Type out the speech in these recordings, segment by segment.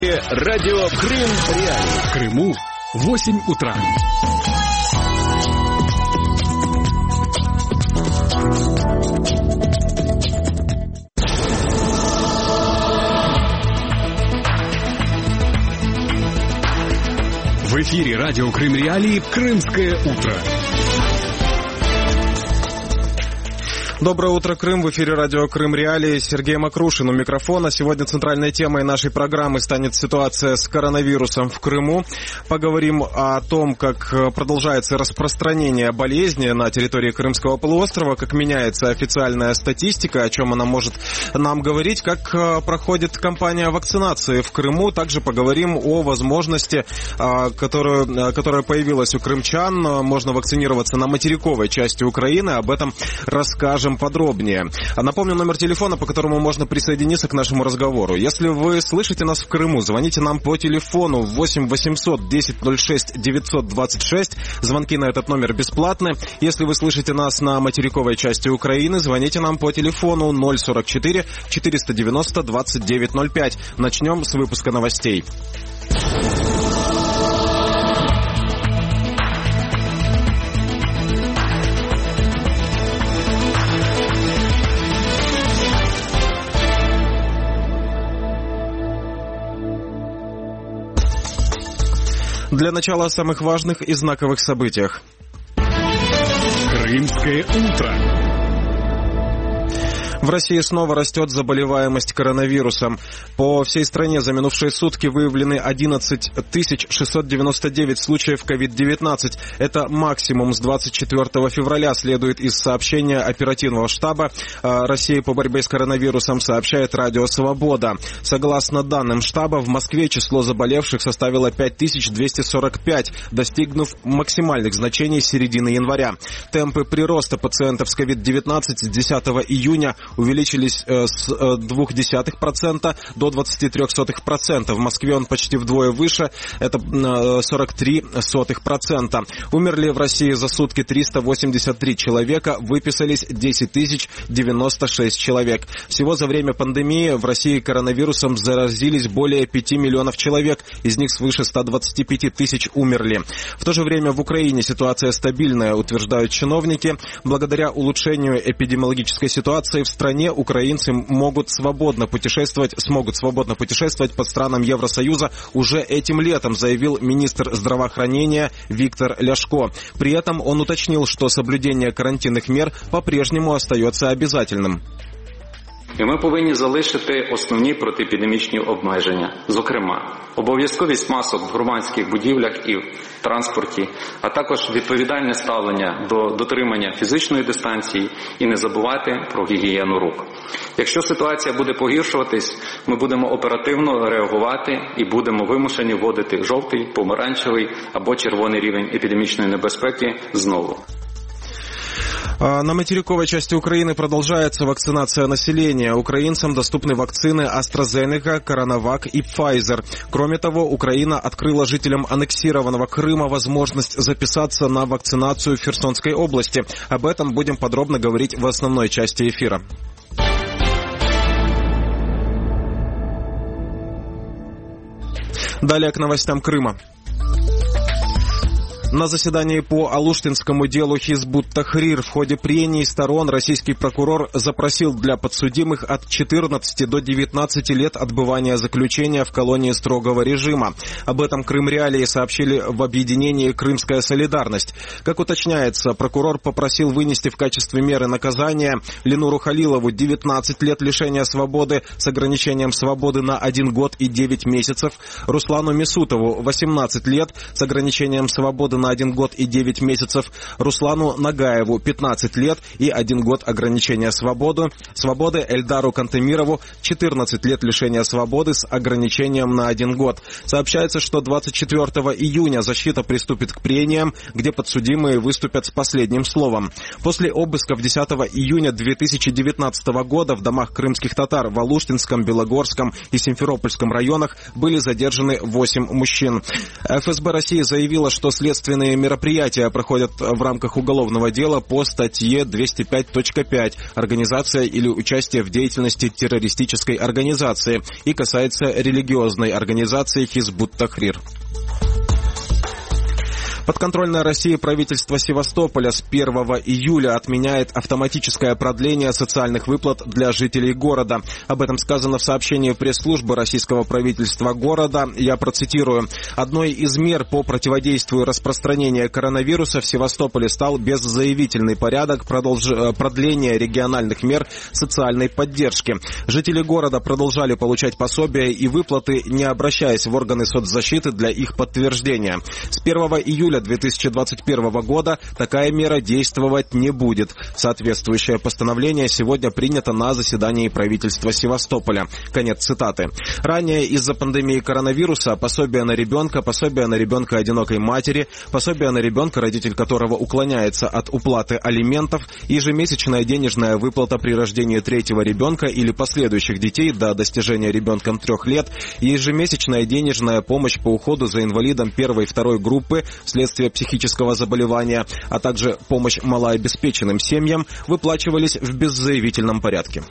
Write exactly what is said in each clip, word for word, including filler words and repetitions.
Радио Крым Реалии. В Крыму восемь утра. В эфире Радио Крым Реалии «Крымское утро». Доброе утро, Крым. В эфире радио Крым Реалии. Сергей Макрушин у микрофона. Сегодня центральной темой нашей программы станет ситуация с коронавирусом в Крыму. Поговорим о том, как продолжается распространение болезни на территории Крымского полуострова, как меняется официальная статистика, о чем она может нам говорить, как проходит кампания вакцинации в Крыму. Также поговорим о возможности, которую, которая появилась у крымчан. Можно вакцинироваться на материковой части Украины. Об этом расскажем подробнее. Напомню номер телефона, по которому можно присоединиться к нашему разговору. Если вы слышите нас в Крыму, звоните нам по телефону восемь восемьсот десять ноль шесть девятьсот двадцать шесть. Звонки на этот номер бесплатны. Если вы слышите нас на материковой части Украины, звоните нам по телефону ноль сорок четыре четыреста девяносто двадцать девять ноль пять. Начнем с выпуска новостей. Для начала о самых важных и знаковых событиях. Крымское утро. В России снова растет заболеваемость коронавирусом. По всей стране за минувшие сутки выявлены одиннадцать тысяч шестьсот девяносто девять случаев ковид девятнадцать. Это максимум с двадцать четвёртого февраля, следует из сообщения оперативного штаба России по борьбе с коронавирусом, сообщает Радио Свобода. Согласно данным штаба, в Москве число заболевших составило пять тысяч двести сорок пять, достигнув максимальных значений с середины января. Темпы прироста пациентов с ковид девятнадцать с десятого июня увеличились с ноль целых две десятых процента до двадцать три процента. В Москве он почти вдвое выше, это сорок три процента. Умерли в России за сутки триста восемьдесят три человека, выписались десять тысяч девяносто шесть человек. Всего за время пандемии в России коронавирусом заразились более пяти миллионов человек, из них свыше ста двадцати пяти тысяч умерли. В то же время в Украине ситуация стабильная, утверждают чиновники. Благодаря улучшению эпидемиологической ситуации в стране украинцы могут свободно путешествовать, смогут свободно путешествовать по странам Евросоюза уже этим летом, заявил министр здравоохранения Виктор Ляшко. При этом он уточнил, что соблюдение карантинных мер по-прежнему остается обязательным. І ми повинні залишити основні протиепідемічні обмеження, зокрема, обов'язковість масок в громадських будівлях і в транспорті, а також відповідальне ставлення до дотримання фізичної дистанції і не забувати про гігієну рук. Якщо ситуація буде погіршуватись, ми будемо оперативно реагувати і будемо вимушені вводити жовтий, помаранчевий або червоний рівень епідемічної небезпеки знову. На материковой части Украины продолжается вакцинация населения. Украинцам доступны вакцины AstraZeneca, CoronaVac и Pfizer. Кроме того, Украина открыла жителям аннексированного Крыма возможность записаться на вакцинацию в Херсонской области. Об этом будем подробно говорить в основной части эфира. Далее к новостям Крыма. На заседании по Алуштинскому делу Хизбут Тахрир в ходе прений сторон российский прокурор запросил для подсудимых от четырнадцати до девятнадцати лет отбывания заключения в колонии строгого режима. Об этом Крым Реалии сообщили в объединении «Крымская солидарность». Как уточняется, прокурор попросил вынести в качестве меры наказания Ленуру Халилову девятнадцать лет лишения свободы с ограничением свободы на один год и девять месяцев, Руслану Месутову восемнадцать лет с ограничением свободы на один год и девять месяцев, Руслану Нагаеву пятнадцать лет и один год ограничения свободы, свободы Эльдару Кантемирову четырнадцать лет лишения свободы с ограничением на один год. Сообщается, что двадцать четвёртого июня защита приступит к прениям, где подсудимые выступят с последним словом. После обысков десятого июня две тысячи девятнадцатого года в домах крымских татар в Алуштинском, Белогорском и Симферопольском районах были задержаны восемь мужчин. эф эс бэ России заявила, что следствие следственные мероприятия проходят в рамках уголовного дела по статье двести пять точка пять «Организация или участие в деятельности террористической организации» и касается религиозной организации «Хизбут Тахрир». Подконтрольное России правительство Севастополя с первого июля отменяет автоматическое продление социальных выплат для жителей города. Об этом сказано в сообщении пресс-службы российского правительства города. Я процитирую. Одной из мер по противодействию распространению коронавируса в Севастополе стал беззаявительный порядок продолж... продления региональных мер социальной поддержки. Жители города продолжали получать пособия и выплаты, не обращаясь в органы соцзащиты для их подтверждения. С первого июля две тысячи двадцать первого года такая мера действовать не будет. Соответствующее постановление сегодня принято на заседании правительства Севастополя. Конец цитаты. Ранее из-за пандемии коронавируса пособие на ребенка, пособие на ребенка одинокой матери, пособие на ребенка, родитель которого уклоняется от уплаты алиментов, ежемесячная денежная выплата при рождении третьего ребенка или последующих детей до достижения ребенком трех лет, ежемесячная денежная помощь по уходу за инвалидом первой и второй группы вследствие психического заболевания, а также помощь малообеспеченным семьям выплачивались в беззаявительном порядке.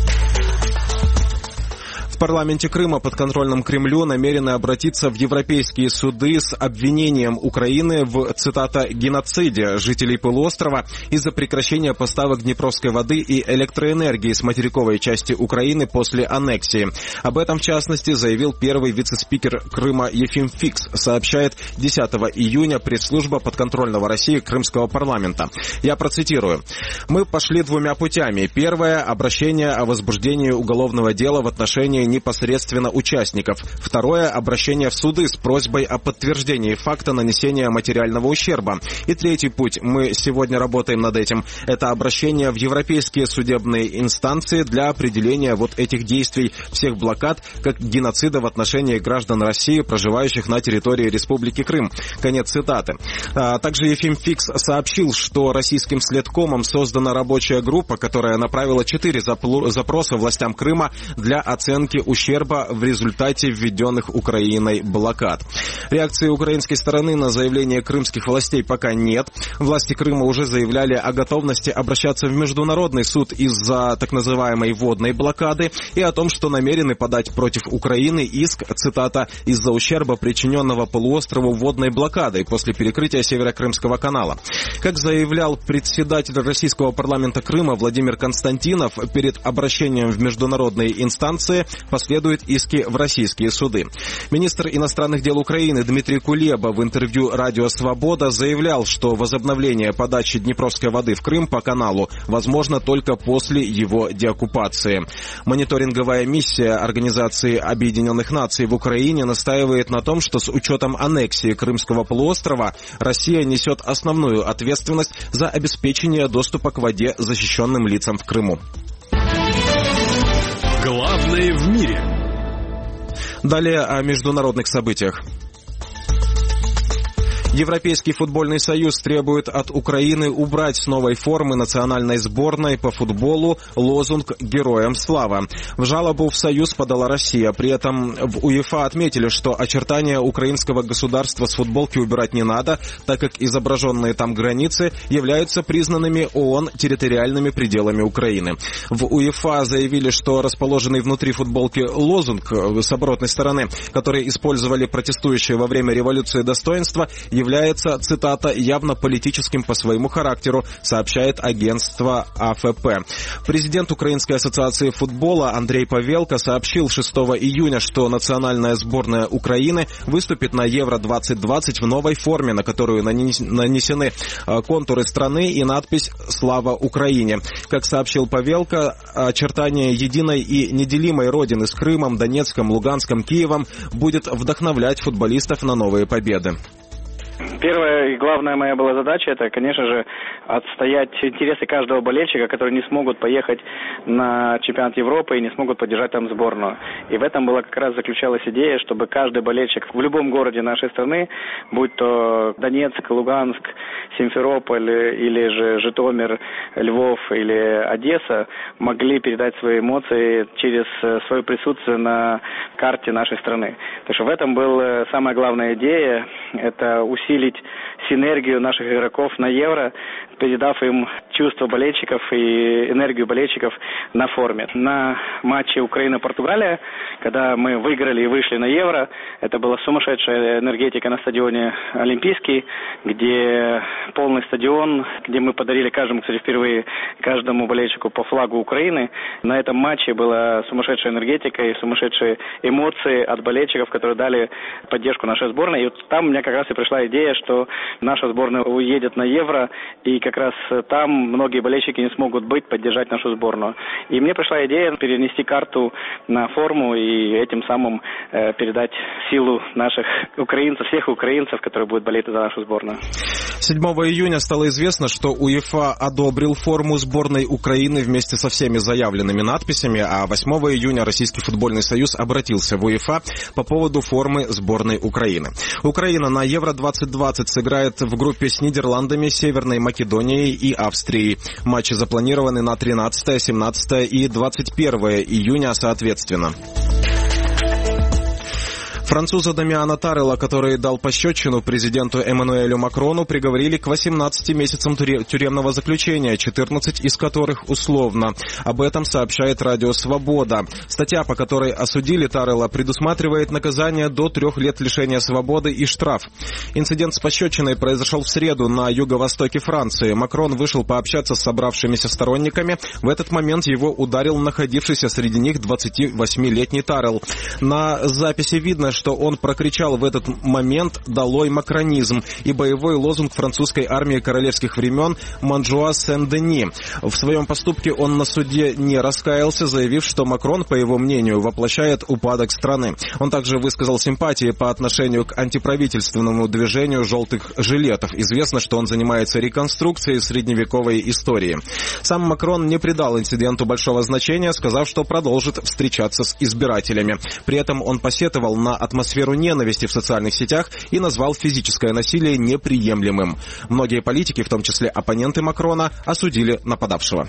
В парламенте Крыма, подконтрольном Кремлю, намерены обратиться в европейские суды с обвинением Украины в, цитата, «геноциде жителей полуострова из-за прекращения поставок днепровской воды и электроэнергии с материковой части Украины после аннексии». Об этом, в частности, заявил первый вице-спикер Крыма Ефим Фикс, сообщает десятого июня пресс-служба подконтрольного России Крымского парламента. Я процитирую. «Мы пошли двумя путями. Первое – обращение о возбуждении уголовного дела в отношении непосредственно участников. Второе – обращение в суды с просьбой о подтверждении факта нанесения материального ущерба. И третий путь, мы сегодня работаем над этим, это обращение в европейские судебные инстанции для определения вот этих действий всех блокад как геноцида в отношении граждан России, проживающих на территории Республики Крым». Конец цитаты. А также Ефим Фикс сообщил, что российским следкомом создана рабочая группа, которая направила четыре запроса властям Крыма для оценки ущерба в результате введенных Украиной блокад. Реакции украинской стороны на заявление крымских властей пока нет. Власти Крыма уже заявляли о готовности обращаться в Международный суд из-за так называемой водной блокады и о том, что намерены подать против Украины иск, цитата, «из-за ущерба, причиненного полуострову водной блокадой после перекрытия Северокрымского канала». Как заявлял председатель российского парламента Крыма Владимир Константинов, перед обращением в международные инстанции последуют иски в российские суды. Министр иностранных дел Украины Дмитрий Кулеба в интервью «Радио Свобода» заявлял, что возобновление подачи днепровской воды в Крым по каналу возможно только после его деоккупации. Мониторинговая миссия Организации Объединенных Наций в Украине настаивает на том, что с учетом аннексии Крымского полуострова Россия несет основную ответственность за обеспечение доступа к воде защищенным лицам в Крыму. Главное в мире. Далее о международных событиях. Европейский футбольный союз требует от Украины убрать с новой формы национальной сборной по футболу лозунг «Героям слава». В жалобу в союз подала Россия. При этом в УЕФА отметили, что очертания украинского государства с футболки убирать не надо, так как изображенные там границы являются признанными ООН территориальными пределами Украины. В УЕФА заявили, что расположенный внутри футболки лозунг с оборотной стороны, который использовали протестующие во время революции достоинства, является, цитата, «явно политическим по своему характеру», сообщает агентство А Ф П. Президент Украинской ассоциации футбола Андрей Павелко сообщил шестого июня, что национальная сборная Украины выступит на Евро двадцать двадцать в новой форме, на которую нанесены контуры страны и надпись «Слава Украине». Как сообщил Павелко, очертание единой и неделимой родины с Крымом, Донецком, Луганском, Киевом будет вдохновлять футболистов на новые победы. Первая и главная моя была задача, это, конечно же, отстоять интересы каждого болельщика, которые не смогут поехать на чемпионат Европы и не смогут поддержать там сборную. И в этом была как раз заключалась идея, чтобы каждый болельщик в любом городе нашей страны, будь то Донецк, Луганск, Симферополь или же Житомир, Львов или Одесса, могли передать свои эмоции через свое присутствие на карте нашей страны. Так что в этом была самая главная идея, это усилить проявить синергию наших игроков на Евро, передав им чувство болельщиков и энергию болельщиков на форме. На матче Украина-Португалия, когда мы выиграли и вышли на Евро, это была сумасшедшая энергетика на стадионе Олимпийский, где полный стадион, где мы подарили каждому, кстати, впервые каждому болельщику по флагу Украины. На этом матче была сумасшедшая энергетика и сумасшедшие эмоции от болельщиков, которые дали поддержку нашей сборной. И вот там у меня как раз и пришла идея, что наша сборная уедет на Евро, и как раз там многие болельщики не смогут быть, поддержать нашу сборную. И мне пришла идея перенести карту на форму и этим самым э, передать силу наших украинцев, всех украинцев, которые будут болеть за нашу сборную. седьмого июня стало известно, что УЕФА одобрил форму сборной Украины вместе со всеми заявленными надписями, а восьмого июня Российский футбольный союз обратился в УЕФА по поводу формы сборной Украины. Украина на Евро двадцать двадцать сыграет в группе с Нидерландами, Северной Македонией и Австрией. Матчи запланированы на тринадцатое, семнадцатое и двадцать первое июня соответственно. Француза Дамиана Таррелла, который дал пощечину президенту Эммануэлю Макрону, приговорили к восемнадцати месяцам тюремного заключения, четырнадцать из которых условно. Об этом сообщает Радио Свобода. Статья, по которой осудили Таррелла, предусматривает наказание до трех лет лишения свободы и штраф. Инцидент с пощечиной произошел в среду на юго-востоке Франции. Макрон вышел пообщаться с собравшимися сторонниками. В этот момент его ударил находившийся среди них двадцативосьмилетний Таррелл. На записи видно, что что он прокричал в этот момент «Долой макронизм» и боевой лозунг французской армии королевских времен «Монжуа Сен-Дени». В своем поступке он на суде не раскаялся, заявив, что Макрон, по его мнению, воплощает упадок страны. Он также высказал симпатии по отношению к антиправительственному движению «желтых жилетов». Известно, что он занимается реконструкцией средневековой истории. Сам Макрон не придал инциденту большого значения, сказав, что продолжит встречаться с избирателями. При этом он посетовал на атмосферу ненависти в социальных сетях и назвал физическое насилие неприемлемым. Многие политики, в том числе оппоненты Макрона, осудили нападавшего.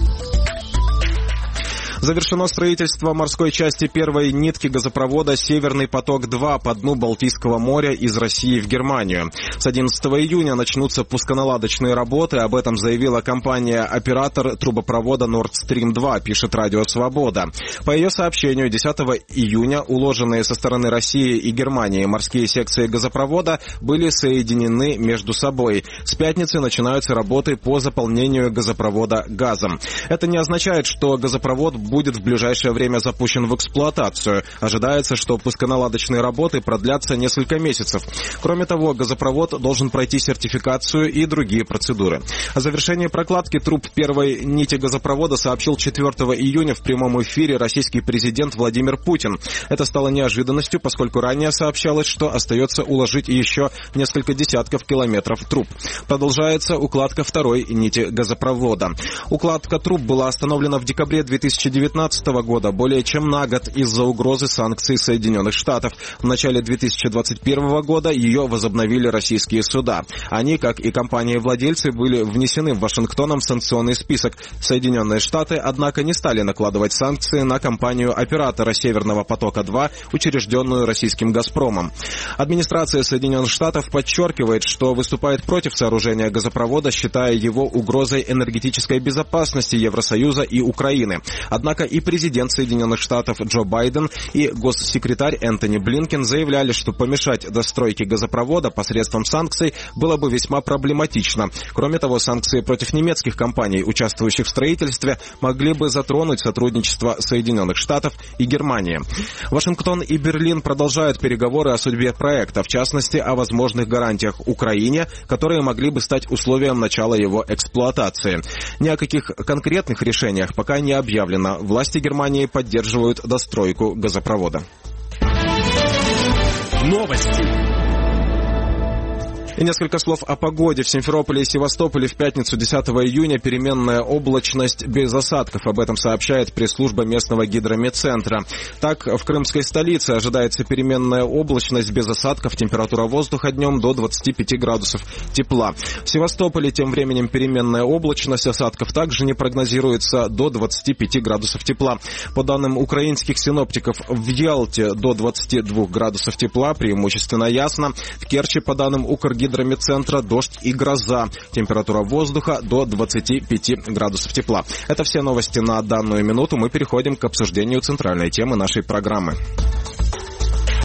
Завершено строительство морской части первой нитки газопровода «Северный поток-два» по дну Балтийского моря из России в Германию. С одиннадцатого июня начнутся пусконаладочные работы. Об этом заявила компания-оператор трубопровода Nord Stream два, пишет Радио Свобода. По ее сообщению, десятого июня уложенные со стороны России и Германии морские секции газопровода были соединены между собой. С пятницы начинаются работы по заполнению газопровода газом. Это не означает, что газопровод будет в ближайшее время запущен в эксплуатацию. Ожидается, что пусконаладочные работы продлятся несколько месяцев. Кроме того, газопровод должен пройти сертификацию и другие процедуры. О завершении прокладки труб первой нити газопровода сообщил четвертого июня в прямом эфире российский президент Владимир Путин. Это стало неожиданностью, поскольку ранее сообщалось, что остается уложить еще несколько десятков километров труб. Продолжается укладка второй нити газопровода. Укладка труб была остановлена в декабре две тысячи девятнадцатого года, более чем на год из-за угрозы санкций Соединенных Штатов. В начале две тысячи двадцать первого года ее возобновили российские суда. Они, как и компании-владельцы, были внесены в Вашингтоном санкционный список. Соединенные Штаты, однако, не стали накладывать санкции на компанию-оператора «Северного потока-два», учрежденную российским «Газпромом». Администрация Соединенных Штатов подчеркивает, что выступает против сооружения газопровода, считая его угрозой энергетической безопасности Евросоюза и Украины. Однако и президент Соединенных Штатов Джо Байден и госсекретарь Энтони Блинкен заявляли, что помешать достройке газопровода посредством санкций было бы весьма проблематично. Кроме того, санкции против немецких компаний, участвующих в строительстве, могли бы затронуть сотрудничество Соединенных Штатов и Германии. Вашингтон и Берлин продолжают переговоры о судьбе проекта, в частности, о возможных гарантиях Украине, которые могли бы стать условием начала его эксплуатации. Ни о каких конкретных решениях пока не объявлено. Власти Германии поддерживают достройку газопровода. Новости. И несколько слов о погоде. В Симферополе и Севастополе в пятницу десятого июня переменная облачность без осадков. Об этом сообщает пресс-служба местного гидрометцентра. Так, в крымской столице ожидается переменная облачность без осадков, температура воздуха днем до двадцати пяти градусов тепла. В Севастополе тем временем переменная облачность, осадков также не прогнозируется, до двадцати пяти градусов тепла. По данным украинских синоптиков, в Ялте до двадцати двух градусов тепла, преимущественно ясно. В Керчи, по данным Укргидромета, гидрометцентра дождь и гроза. Температура воздуха до двадцати пяти градусов тепла. Это все новости на данную минуту. Мы переходим к обсуждению центральной темы нашей программы.